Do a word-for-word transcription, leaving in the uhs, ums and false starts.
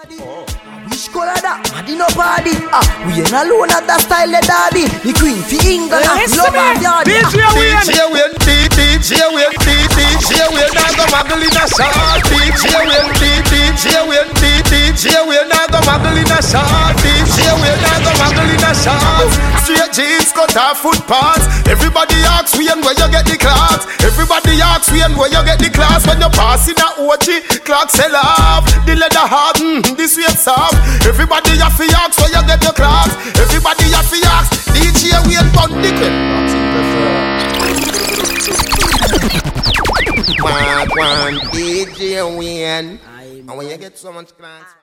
Oh. Which color that? Maddy no party. Ah, we ain't alone at that style of daddy. The queen for England. Yes, Love and yard. D J Wayne. D J Wayne, D J Wayne, D J Wayne, now go muggle in a shot. D J Wayne, D J Wayne, D J Wayne, now go muggle in a shot. D J Wayne, now go muggle in a shot. Straight jeans, cut off foot parts. Everybody asks Wayne where you get the clocks. Everybody asks Wayne where you get the class. When you pass in a O G, clock sell off. The leather hard, mm, this way soft. Everybody have to ask where you get your clocks. Everybody have to ask. D J Wayne, but nickel. One, one, D J Wayne. And when you get so much class.